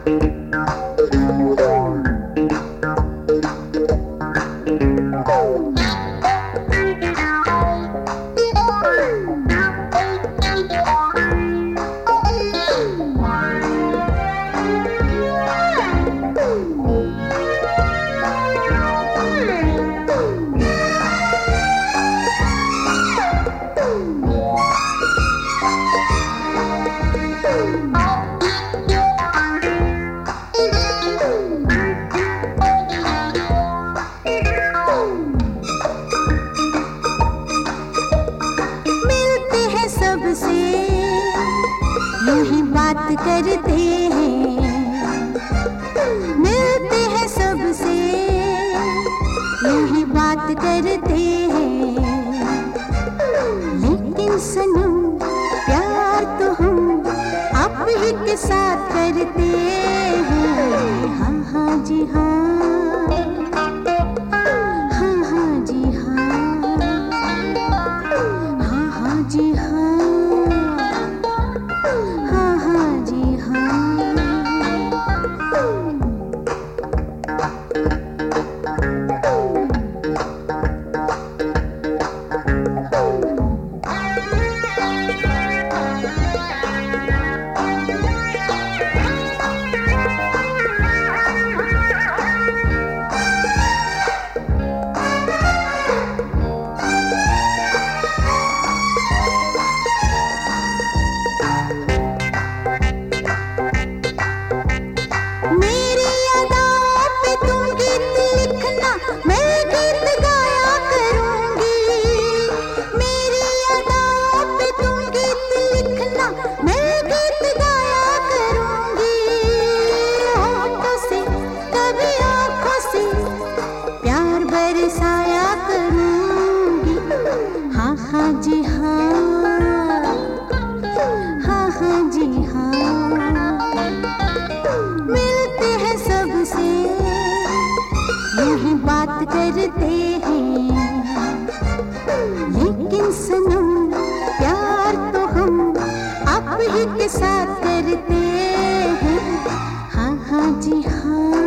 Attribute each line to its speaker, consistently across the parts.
Speaker 1: बात करते हैं, मिलते हैं सबसे यही बात करते हैं, लेकिन सनम प्यार तो हम आप ही के साथ करते हैं। हाँ हाँ जी हाँ, हाँ हाँ जी हाँ, हाँ हाँ जी हाँ। हाँ जी हाँ, हाँ हाँ जी हाँ, मिलते हैं सबसे यही बात करते हैं, लेकिन सनम प्यार तो हम आप ही के साथ करते हैं। हाँ हाँ जी हाँ,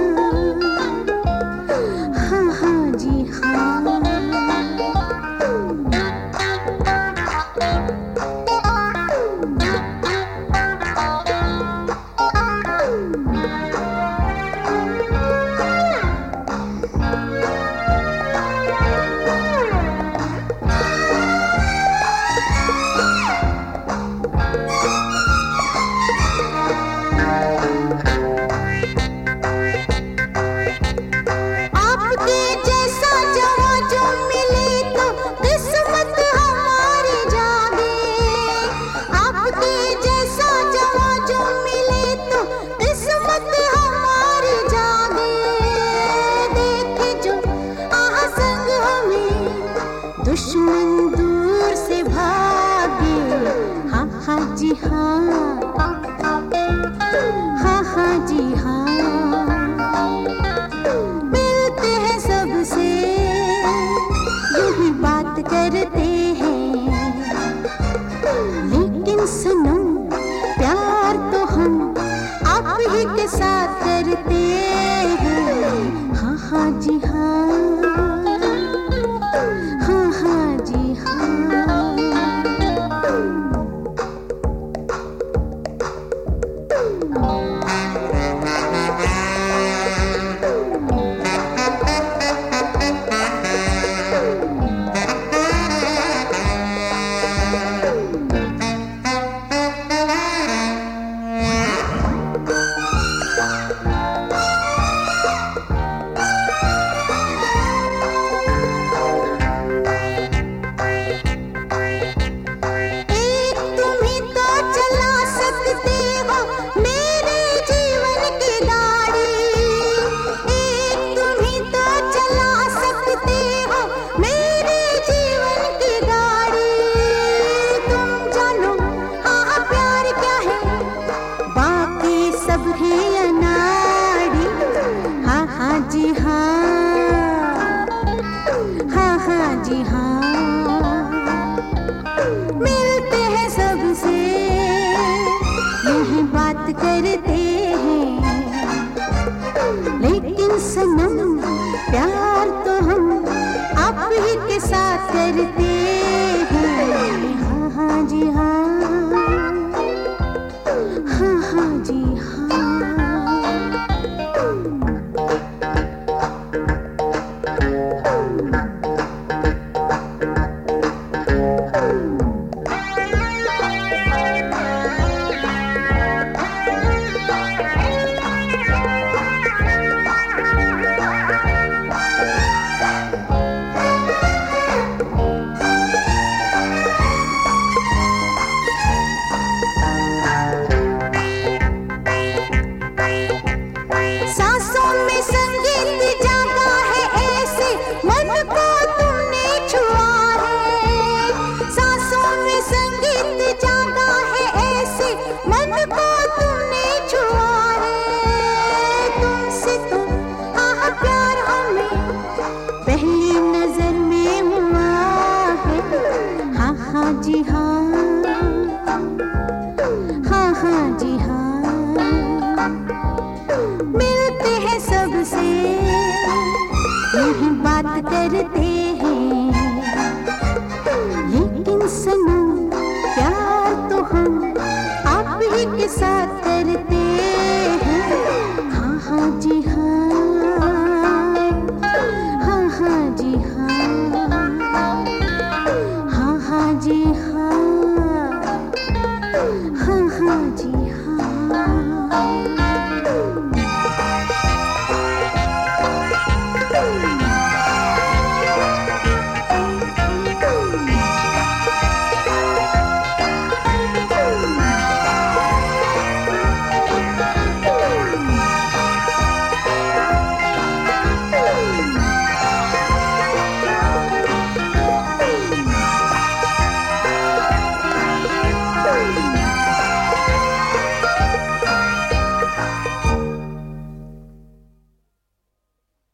Speaker 1: हाँ हाँ जी हाँ। दुश्मन दूर से भागे। हाँ हाँ जी हाँ, हाँ हाँ जी हाँ, मिलते हैं सबसे यही बात करते हैं, लेकिन सनम प्यार तो हम आप ही के साथ करते हैं। हाँ हाँ जी हाँ, जी हाँ, हाँ हाँ जी हाँ, मिलते हैं सबसे यही बात करते हैं। ही के साथ करते हैं। हाँ हाँ जी हाँ, हाँ हाँ जी हाँ। सांसों में संगीत जागा है ऐसे, मन को तुमने छुआ है। सांसों में संगीत जागा है ऐसे, मन को तुमने छुआ है। तुमसे तो आहा प्यार हमें पहली नजर में हुआ है। हाँ हाँ जी हाँ, हाँ हाँ जी हाँ। मिलते हैं सबसे यही बात करते हैं, लेकिन सनम प्यार तो हम आप ही के साथ करते हैं। हाँ हाँ जी हाँ, हाँ हाँ जी हाँ।